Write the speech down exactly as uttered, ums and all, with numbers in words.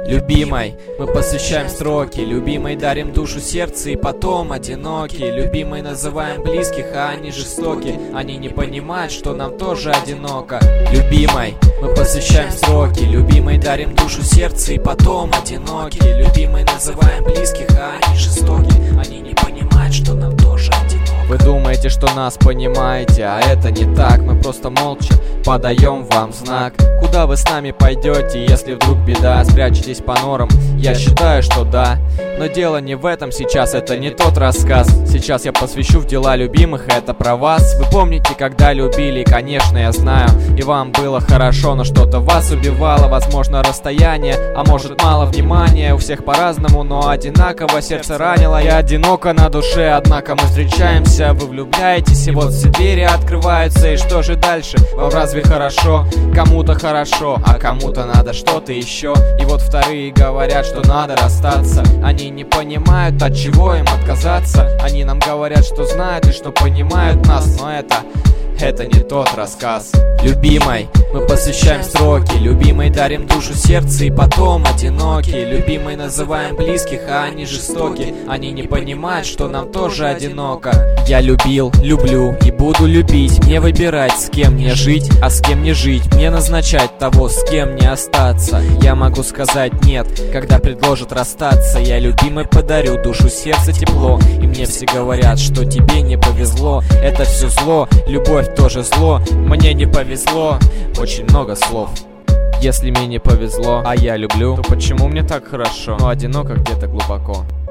Любимой мы посвящаем строки, любимой дарим душу, сердце и потом одиноки. Любимой называем близких, а они жестоки. Они не понимают, что нам тоже одиноко. Любимой мы посвящаем строки, любимой дарим душу, сердце и потом одиноки. Любимой называем близких, а они жестоки. Они не понимают, что нам тоже одиноко. Вы думаете, что нас понимаете, а это не так. Мы просто молча подаем вам знак. Куда вы с нами пойдете, если вдруг беда? Спрячетесь по норам? Я считаю, что да. Но дело не в этом сейчас, это не тот рассказ. Сейчас я посвящу в дела любимых, это про вас. Вы помните, когда любили, конечно, я знаю. И вам было хорошо, но что-то вас убивало. Возможно, расстояние, а может мало внимания. У всех по-разному, но одинаково сердце ранило. И одиноко на душе, однако мы встречаемся. Вы влюбляетесь, и вот все двери открываются. И что же дальше? Вам разве хорошо? Кому-то хорошо, а кому-то надо что-то еще. И вот вторые говорят, что надо расстаться. Они не понимают, от чего им отказаться. Они нам говорят, что знают и что понимают нас. Но это... это не тот рассказ. Любимой мы посвящаем строки, любимой дарим душу, сердце и потом одиноки. Любимой называем близких, а они жестоки. Они не понимают, что нам тоже одиноко. Я любил, люблю и буду любить. Мне выбирать, с кем мне жить, а с кем не жить. Мне назначать того, с кем не остаться. Я могу сказать нет, когда предложат расстаться. Я любимой подарю душу, сердце, тепло. И мне все говорят, что тебе не повезло. Это все зло, любовь тоже зло. Мне не повезло, очень много слов. Если мне не повезло, а я люблю, то почему мне так хорошо, но одиноко где-то глубоко?